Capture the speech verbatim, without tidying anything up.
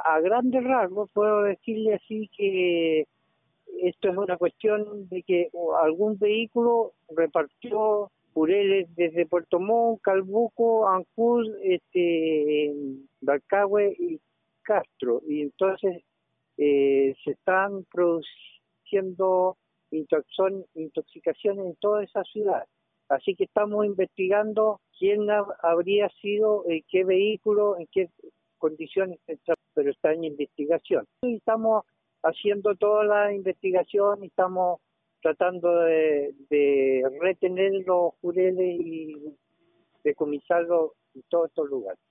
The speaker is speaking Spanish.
a grandes rasgos puedo decirle así que esto es una cuestión de que algún vehículo repartió jureles desde Puerto Montt, Calbuco, Ancud, este, Balcahue y Castro, y entonces eh, se están produciendo intoxon, intoxicaciones en toda esa ciudad. Así que estamos investigando quién ha, habría sido, eh, qué vehículo, en qué condiciones, pero está en investigación. Y estamos haciendo toda la investigación y estamos tratando de, de retener los jureles y decomisarlos en todos estos lugares.